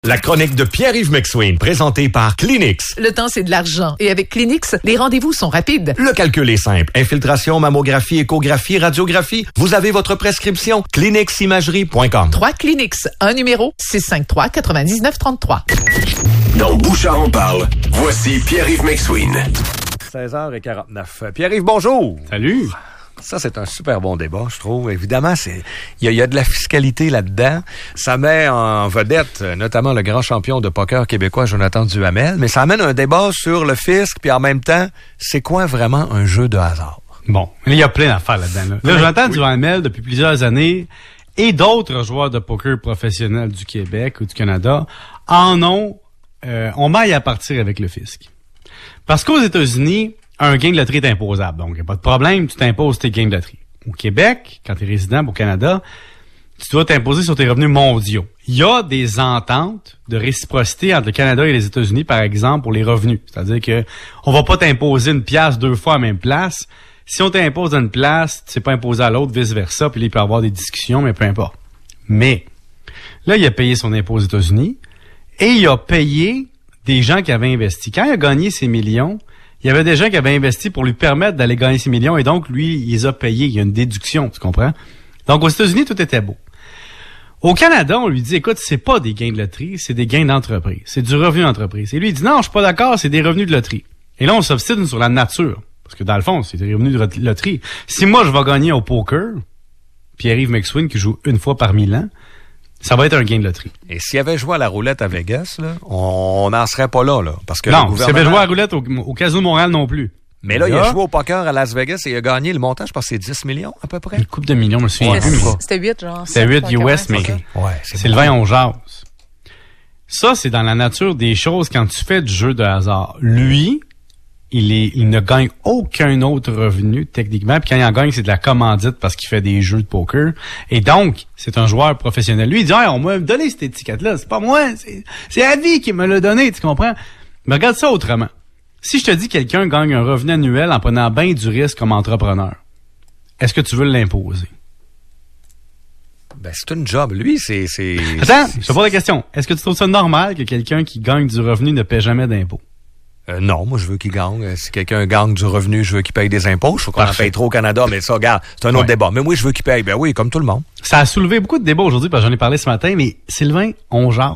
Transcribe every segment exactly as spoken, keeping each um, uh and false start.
La chronique de Pierre-Yves McSween, présentée par Kleenex. Le temps, c'est de l'argent. Et avec Kleenex, les rendez-vous sont rapides. Le calcul est simple. Infiltration, mammographie, échographie, radiographie. Vous avez votre prescription. Kleenex Imagerie point com. Trois Kleenex. Un numéro, six cinq trois, neuf neuf trois trois. Dans Bouchard en parle, voici Pierre-Yves McSween. seize heures quarante-neuf. Pierre-Yves, bonjour. Salut. Ça, c'est un super bon débat, je trouve. Évidemment, c'est il y, y a de la fiscalité là-dedans. Ça met en vedette notamment le grand champion de poker québécois, Jonathan Duhamel, mais ça amène un débat sur le fisc, puis en même temps, c'est quoi vraiment un jeu de hasard? Bon, il y a plein d'affaires là-dedans. Là, là Jonathan oui. Duhamel, depuis plusieurs années, et d'autres joueurs de poker professionnels du Québec ou du Canada, en ont, euh, on maille à partir avec le fisc. Parce qu'aux États-Unis, un gain de loterie est imposable. Donc, il n'y a pas de problème, tu t'imposes tes gains de loterie. Au Québec, quand tu es résident au Canada, tu dois t'imposer sur tes revenus mondiaux. Il y a des ententes de réciprocité entre le Canada et les États-Unis, par exemple, pour les revenus. C'est-à-dire que on va pas t'imposer une pièce deux fois à la même place. Si on t'impose à une place, tu sais pas imposer à l'autre, vice-versa, puis là, il peut y avoir des discussions, mais peu importe. Mais, là, il a payé son impôt aux États-Unis et il a payé des gens qui avaient investi. Quand il a gagné ses millions, il y avait des gens qui avaient investi pour lui permettre d'aller gagner ses millions et donc, lui, il les a payés. Il y a une déduction, tu comprends? Donc, aux États-Unis, tout était beau. Au Canada, on lui dit, écoute, c'est pas des gains de loterie, c'est des gains d'entreprise. C'est du revenu d'entreprise. Et lui, il dit, non, je suis pas d'accord, c'est des revenus de loterie. Et là, on s'obstine sur la nature. Parce que dans le fond, c'est des revenus de loterie. Si moi, je vais gagner au poker, Pierre-Yves McSween, qui joue une fois par mille ans, ça va être un gain de loterie. Et s'il avait joué à la roulette à Vegas, là, on n'en serait pas là, là. Parce que non, le gouvernement... s'il avait joué à la roulette au, au Casino de Montréal non plus. Mais là, il a joué au poker à Las Vegas et il a gagné le montant, je pense que c'est dix millions à peu près. Une coupe de millions, je me souviens ouais, plus. C'était huit, genre. C'était huit U S, mais ouais, c'est Sylvain, on jase. Ça, c'est dans la nature des choses quand tu fais du jeu de hasard. Lui, il est, il ne gagne aucun autre revenu, techniquement. Puis quand il en gagne, c'est de la commandite parce qu'il fait des jeux de poker. Et donc, c'est un joueur professionnel. Lui, il dit, hey, on m'a donné cette étiquette-là. C'est pas moi. C'est, c'est Avi qui me l'a donné. Tu comprends? Mais regarde ça autrement. Si je te dis que quelqu'un gagne un revenu annuel en prenant bien du risque comme entrepreneur, est-ce que tu veux l'imposer? Ben, c'est une job. Lui, c'est, c'est... Attends, c'est, je te pose la question. Est-ce que tu trouves ça normal que quelqu'un qui gagne du revenu ne paie jamais d'impôts? Euh, non, moi, je veux qu'il gagne. Si quelqu'un gagne du revenu, je veux qu'il paye des impôts. Je faut qu'on Parfait. en paye trop au Canada, mais ça, regarde, c'est un autre ouais. débat. Mais oui, je veux qu'il paye. Ben oui, comme tout le monde. Ça a soulevé beaucoup de débats aujourd'hui, parce que j'en ai parlé ce matin, mais Sylvain, on jase.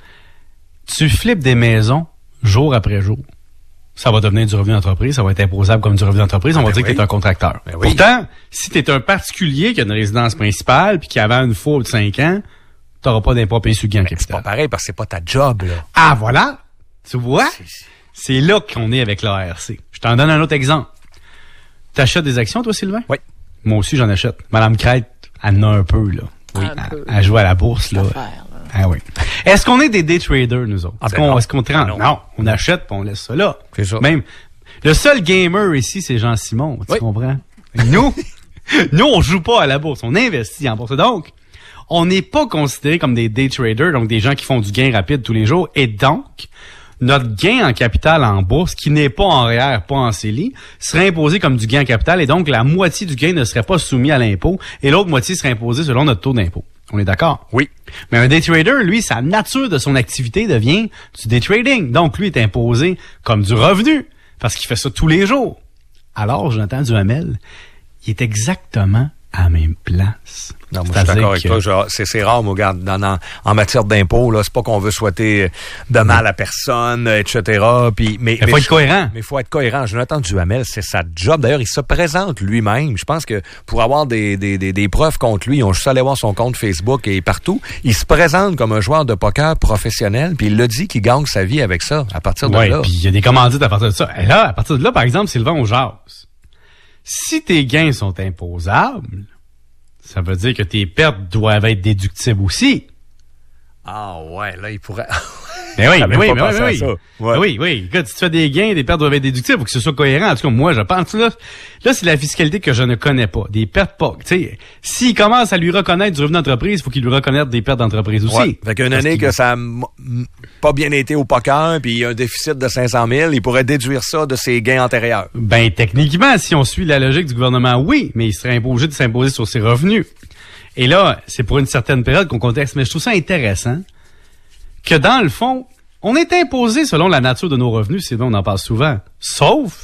Tu flippes des maisons jour après jour. Ça va devenir du revenu d'entreprise, ça va être imposable comme du revenu d'entreprise, on ah, va ben dire oui. que t'es un contracteur. Ben oui. Pourtant, si t'es un particulier qui a une résidence principale puis qui avait une fois ou de cinq ans, t'auras pas d'impôt payé sur le gain en capital. C'est pas pareil parce que c'est pas ta job, là. Ah, voilà! Tu vois? C'est, c'est là qu'on est avec l'A R C. Je t'en donne un autre exemple. T'achètes des actions, toi, Sylvain? Oui. Moi aussi, j'en achète. Madame Crête, elle en a un peu, là. Oui. Elle, elle joue à la bourse, là. Ah oui. Est-ce qu'on est des day traders, nous autres? Est-ce, ben qu'on, est-ce qu'on trempe? Non. non, on achète puis on laisse ça là. C'est ça. Même, le seul gamer ici, c'est Jean-Simon, tu oui. comprends? Nous, nous, on joue pas à la bourse, on investit en bourse. Donc, on n'est pas considérés comme des day traders, donc des gens qui font du gain rapide tous les jours. Et donc, notre gain en capital en bourse, qui n'est pas en R E E R, pas en C E L I, serait imposé comme du gain en capital et donc la moitié du gain ne serait pas soumis à l'impôt et l'autre moitié serait imposée selon notre taux d'impôt. On est d'accord? Oui. Mais un day trader, lui, sa nature de son activité devient du day trading. Donc, lui est imposé comme du revenu parce qu'il fait ça tous les jours. Alors, Jonathan Duhamel, il est exactement à la même place. Non, moi, je suis d'accord avec que... toi. Genre, c'est, c'est rare, moi, regarde, dans, dans, en matière d'impôts, là, c'est pas qu'on veut souhaiter de mal à personne, et cetera. Puis, mais, il faut être cohérent. Mais il faut être cohérent. Jonathan Duhamel, c'est sa job. D'ailleurs, il se présente lui-même. Je pense que pour avoir des, des, des, des preuves contre lui, on juste allé voir son compte Facebook et partout. Il se présente comme un joueur de poker professionnel, puis il l'a dit qu'il gagne sa vie avec ça, à partir de ouais, là. Puis il y a des commandites à partir de ça. Et là, à partir de là, par exemple, Sylvain, on jase. Si tes gains sont imposables, ça veut dire que tes pertes doivent être déductibles aussi. Ah ouais, là, il pourrait... Mais oui, mais oui, mais oui, oui. Ouais. oui, oui. Écoute, si tu fais des gains, des pertes doivent être déductibles, faut que ce soit cohérent. En tout cas, moi, je pense là, là, c'est la fiscalité que je ne connais pas. Des pertes pas. Tu sais, s'il commence à lui reconnaître du revenu d'entreprise, il faut qu'il lui reconnaisse des pertes d'entreprise aussi. Ouais. Fait qu'une année que ça a m- pas bien été au poker, puis il y a un déficit de cinq cent mille, il pourrait déduire ça de ses gains antérieurs. Ben, techniquement, si on suit la logique du gouvernement, oui, mais il serait obligé de s'imposer sur ses revenus. Et là, c'est pour une certaine période qu'on contexte. Mais je trouve ça intéressant que dans le fond, on est imposé selon la nature de nos revenus, c'est dont on en parle souvent. Sauf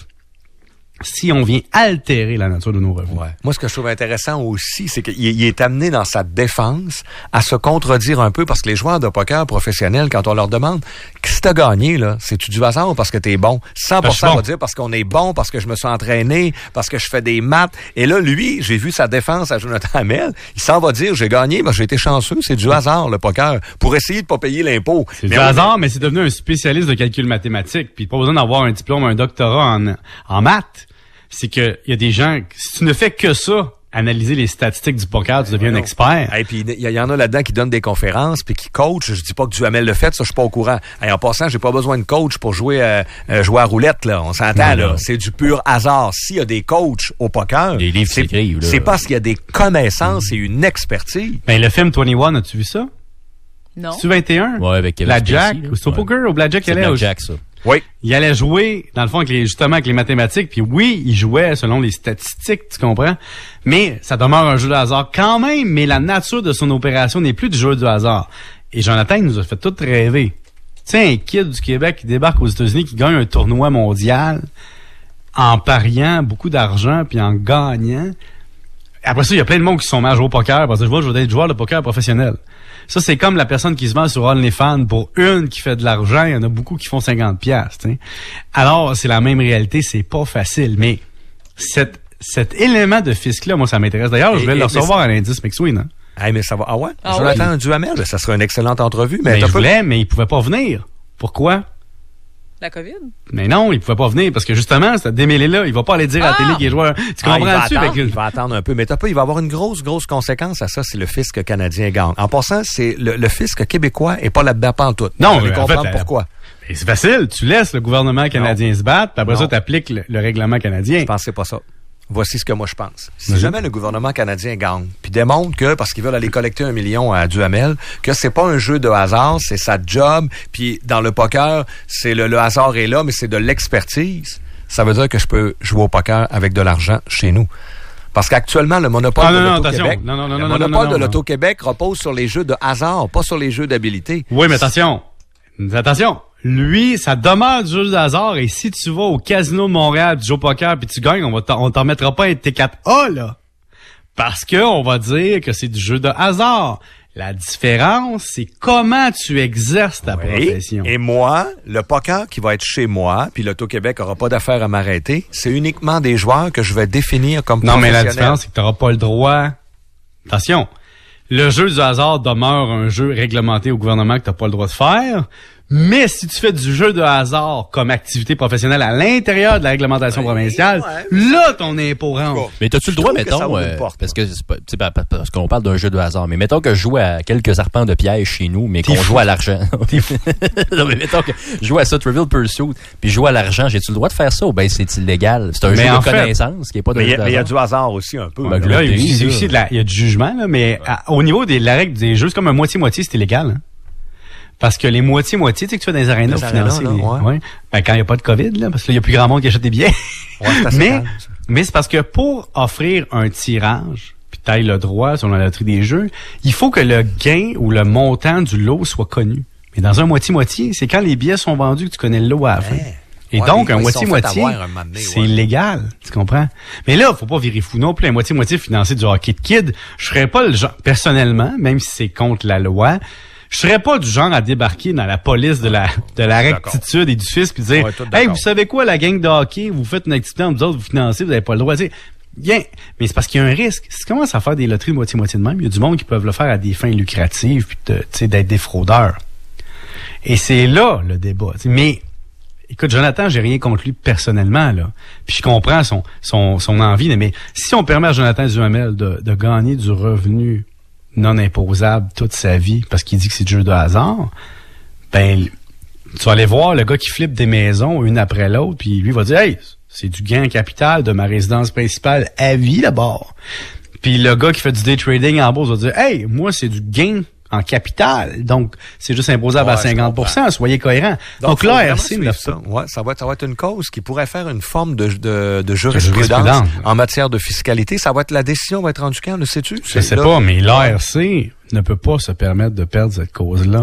si on vient altérer la nature de nos revenus. Ouais. Moi, ce que je trouve intéressant aussi, c'est qu'il il est amené dans sa défense à se contredire un peu parce que les joueurs de poker professionnels, quand on leur demande « Qu'est-ce que t'as gagné, là? C'est-tu du hasard ou parce que t'es bon? » cent pour cent bon. va dire parce qu'on est bon, parce que je me suis entraîné, parce que je fais des maths. Et là, lui, j'ai vu sa défense à Jonathan Hamel, il s'en va dire « J'ai gagné, ben, j'ai été chanceux, c'est du hasard, le poker, pour essayer de pas payer l'impôt. » C'est mais du oui, hasard, mais c'est devenu un spécialiste de calcul mathématique, puis pas besoin d'avoir un diplôme, un doctorat en, en maths. C'est que il y a des gens, si tu ne fais que ça, analyser les statistiques du poker, tu deviens un expert. Et puis il y, y en a là-dedans qui donnent des conférences puis qui coachent. Je dis pas que Duhamel le fait, ça je suis pas au courant. Et en passant, j'ai pas besoin de coach pour jouer euh, euh, jouer à roulette là. On s'entend non, là. non. C'est du pur hasard. S'il y a des coachs au poker, Les livres c'est, s'écrivent, là. c'est parce qu'il y a des connaissances et une expertise. Ben, le film vingt et un, as-tu vu ça? Non. C'est-tu vingt et un? Ouais, avec Kevin Blackjack? Spacey, là. Ou c'est au Ouais. poker ou Blackjack? C'est il allait au- Blackjack, ça. Oui. Il allait jouer, dans le fond, avec les, justement, avec les mathématiques. Puis oui, il jouait selon les statistiques, tu comprends? Mais ça demeure un jeu de hasard quand même, mais la nature de son opération n'est plus du jeu du hasard. Et Jonathan, il nous a fait tout rêver. Tu sais, un kid du Québec qui débarque aux États-Unis, qui gagne un tournoi mondial en pariant beaucoup d'argent puis en gagnant. Après ça, il y a plein de monde qui se sont mis à jouer au poker parce que je vois, je veux être joueur de poker professionnel. Ça, c'est comme la personne qui se vend sur OnlyFans pour une qui fait de l'argent. Il y en a beaucoup qui font cinquante piastres. T'sais. Alors, c'est la même réalité. C'est pas facile. Mais cet, cet élément de fisc-là, moi, ça m'intéresse. D'ailleurs, je Et- vais et- le mais recevoir à l'indice McSween. Hein. Hey, mais ça va. Ah ouais? Ah Jonathan Duhamel, ben, ça serait une excellente entrevue. Mais, Mais t'as je pas- voulais, mais il pouvait pas venir. Pourquoi? La COVID? Mais non, il pouvait pas venir parce que justement, ce démêlé-là, il va pas aller dire à la Ah! télé qu'il est joueur. Tu Ah, il va comprends-tu? attendre, Fait que- il va attendre un peu, mais t'as pas, il va avoir une grosse, grosse conséquence à ça si le fisc canadien gagne. En passant, c'est le, le fisc québécois est pas là-dedans pantoute. Non, Vous allez en comprendre fait, pourquoi. Mais c'est facile. Tu laisses le gouvernement canadien se battre, puis après Non. ça, t'appliques le, le règlement canadien. Je pensais pas ça. Voici ce que moi je pense. Si Vas-y. jamais le gouvernement canadien gagne, puis démontre que, parce qu'ils veulent aller collecter un million à Duhamel, que c'est pas un jeu de hasard, c'est sa job, puis dans le poker, c'est le, le hasard est là, mais c'est de l'expertise, ça veut dire que je peux jouer au poker avec de l'argent chez nous. Parce qu'actuellement, le monopole Ah, non, de non, l'Auto-Québec, attention. Non, non, non, le non, non, monopole non, non, de non. l'Auto-Québec repose sur les jeux de hasard, pas sur les jeux d'habilité. Oui, mais attention. Attention. Lui, ça demeure du jeu de hasard et si tu vas au Casino de Montréal, tu joues au poker puis tu gagnes, on va t'en, on t'en mettra pas un T quatre A, là. Parce que on va dire que c'est du jeu de hasard. La différence, c'est comment tu exerces ta Oui. profession. Et moi, le poker qui va être chez moi, puis l'Auto-Québec aura pas d'affaire à m'arrêter, c'est uniquement des joueurs que je vais définir comme Non, mais la professionnels. différence, c'est que tu n'auras pas le droit. Attention. Le jeu du hasard demeure un jeu réglementé au gouvernement que tu n'as pas le droit de faire. Mais si tu fais du jeu de hasard comme activité professionnelle à l'intérieur de la réglementation Ouais, provinciale, ouais. là, ton impôt rentre. Mais t'as-tu le Je droit, trouve que ça mettons, ouvre une euh, porte, parce que c'est pas, tu sais, pa- pa- parce qu'on parle d'un jeu de hasard, mais mettons que je joue à quelques arpents de piège chez nous, mais qu'on fou. joue à l'argent. Non, mais mettons que je joue à ça, Trivial Pursuit, puis je joue à l'argent, j'ai-tu le droit de faire ça ou ben c'est illégal? C'est un Mais jeu en de fait- connaissance qui est pas de Mais il y, jeu a- de mais il y a hasard. du hasard aussi un peu. Ben, là. là, Là, il y a aussi, là. c'est aussi de la, il y a du jugement, là, mais à- au niveau de la règle des jeux, c'est comme un moitié-moitié, c'est illégal. Hein? Parce que les moitiés-moitiés, tu sais que tu fais dans les arénas Les pour arénas, financer. là, les- ouais. ouais. Ben, quand il n'y a pas de COVID, là, parce qu'il y a plus grand monde qui achète des billets. Ouais, c'est assez mais, calme, ça. mais c'est parce que pour offrir un tirage, puis tu ailles le droit sur la loterie des jeux, il faut que le gain ou le montant du lot soit connu. Mais dans un moitié-moitié, c'est quand les billets sont vendus que tu connais le lot à la fin. Ouais. Et Ouais, donc, mais un ils se sont fait moitié-moitié, avoir un moment donné, c'est ouais. légal, tu comprends? Mais là, faut pas virer fou non plus. Un moitié-moitié financé du hockey de kid, je serais pas le genre, personnellement, même si c'est contre la loi, je serais pas du genre à débarquer dans la police de la de la D'accord. rectitude et du fisc puis dire Ouais, tout hey, d'accord. vous savez quoi, la gang de hockey, vous faites une activité, vous autres, vous financez, vous avez pas le droit. Tu sais, bien, mais c'est parce qu'il y a un risque. Si tu commences à faire des loteries de moitié-moitié de même, il y a du monde qui peuvent le faire à des fins lucratives puis de- tu sais, d'être des fraudeurs. Et c'est là le débat. Tu sais, mais écoute, Jonathan, j'ai rien contre lui personnellement, là. Puis je comprends son, son, son envie, mais si on permet à Jonathan Duhamel de, de gagner du revenu non imposable toute sa vie parce qu'il dit que c'est du jeu de hasard, ben, tu vas aller voir le gars qui flippe des maisons une après l'autre, puis lui va dire, hey, c'est du gain en capital de ma résidence principale à vie d'abord. Puis le gars qui fait du day trading en bourse va dire, hey, moi, c'est du gain en capital. Donc, c'est juste imposable Ouais, à je cinquante pour cent. Soyez cohérents. Donc, faut là, vraiment R C suivre ne ça. fait Ouais, ça va être, ça va être une cause qui pourrait faire une forme de, de, de jurisprudence. jurisprudence en matière de fiscalité. Ça va être, la décision va être rendue quand, le sais-tu? Je sais pas, mais l'A R C ne peut pas se permettre de perdre cette cause-là.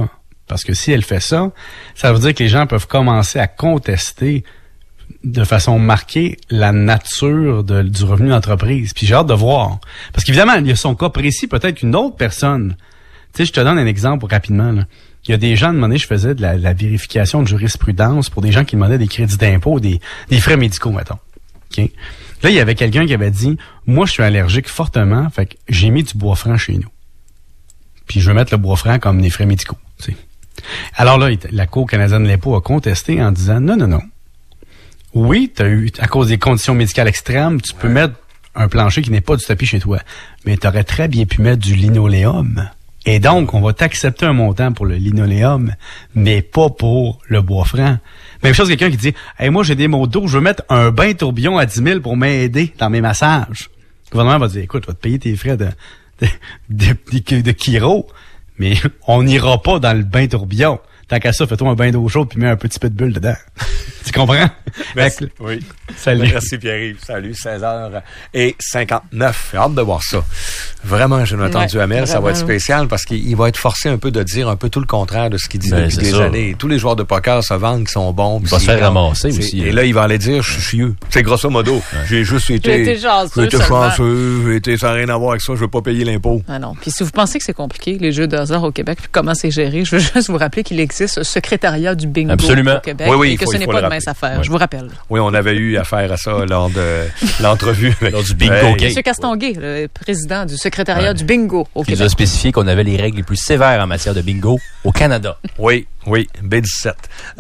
Parce que si elle fait ça, ça veut dire que les gens peuvent commencer à contester de façon marquée la nature de, du revenu d'entreprise. Puis j'ai hâte de voir. Parce qu'évidemment, il y a son cas précis, peut-être qu'une autre personne. Tu sais, je te donne un exemple rapidement, là. Il y a des gens, à un moment donné, je faisais de la, de la vérification de jurisprudence pour des gens qui demandaient des crédits d'impôt, des, des frais médicaux, mettons. Okay? Là, il y avait quelqu'un qui avait dit, moi, je suis allergique fortement, fait que j'ai mis du bois franc chez nous. Puis je veux mettre le bois franc comme des frais médicaux, tu sais. Alors là, la Cour canadienne de l'impôt a contesté en disant, non, non, non. Oui, t'as eu, à cause des conditions médicales extrêmes, tu peux mettre un plancher qui n'est pas du tapis chez toi. Mais t'aurais très bien pu mettre du linoléum. Et donc, on va t'accepter un montant pour le linoléum, mais pas pour le bois franc. Même chose, quelqu'un qui dit, hey, moi, j'ai des maux d'eau, je veux mettre un bain tourbillon à dix mille pour m'aider dans mes massages. Le gouvernement va dire, écoute, je vais te payer tes frais de, de, de, de, de chiro, mais on n'ira pas dans le bain tourbillon. Tant qu'à ça, fais-toi un bain d'eau chaude puis mets un petit peu de bulle dedans. Tu comprends? Merci. Oui. Salut. Merci Pierre-Yves. Salut, seize heures cinquante-neuf. J'ai hâte de voir ça. Vraiment, Jonathan ouais, Duhamel, vraiment. ça va être spécial parce qu'il va être forcé un peu de dire un peu tout le contraire de ce qu'il dit Ben, depuis c'est des ça. années. Tous les joueurs de poker se vendent qui sont bons. Il va se faire ramasser aussi. Et là. là, il va aller dire, je suis chieux. C'est grosso modo. J'ai juste été... J'ai été chanceux J'ai été seulement. chanceux. J'ai été, ça n'a rien à voir avec ça. Je veux pas payer l'impôt. Ah non. Puis si vous pensez que c'est compliqué, les jeux de hasard au Québec, puis comment c'est géré, je veux juste vous rappeler qu'il existe un secrétariat du bingo Absolument. au Québec Oui, oui, et il que faut- ce il n'est faut pas le de mince rappeler. affaire. Oui. Je vous rappelle. Oui, on avait eu affaire à ça lors de l'entrevue. Lors du bingo Hey. game. Monsieur Castonguay, le président du secrétariat Ouais. du bingo au Qui nous Québec. a spécifié qu'on avait les règles les plus sévères en matière de bingo au Canada. Oui, oui, B dix-sept.